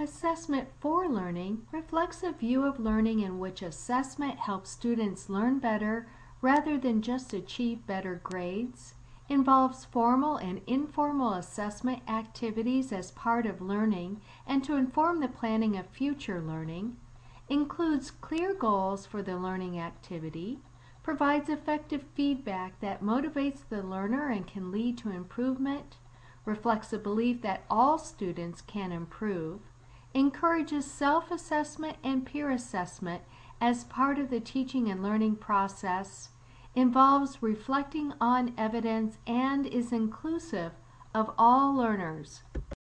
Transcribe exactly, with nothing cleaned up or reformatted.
Assessment for learning reflects a view of learning in which assessment helps students learn better rather than just achieve better grades, involves formal and informal assessment activities as part of learning and to inform the planning of future learning, includes clear goals for the learning activity, provides effective feedback that motivates the learner and can lead to improvement, reflects a belief that all students can improve, encourages self-assessment and peer assessment as part of the teaching and learning process, involves reflecting on evidence, and is inclusive of all learners.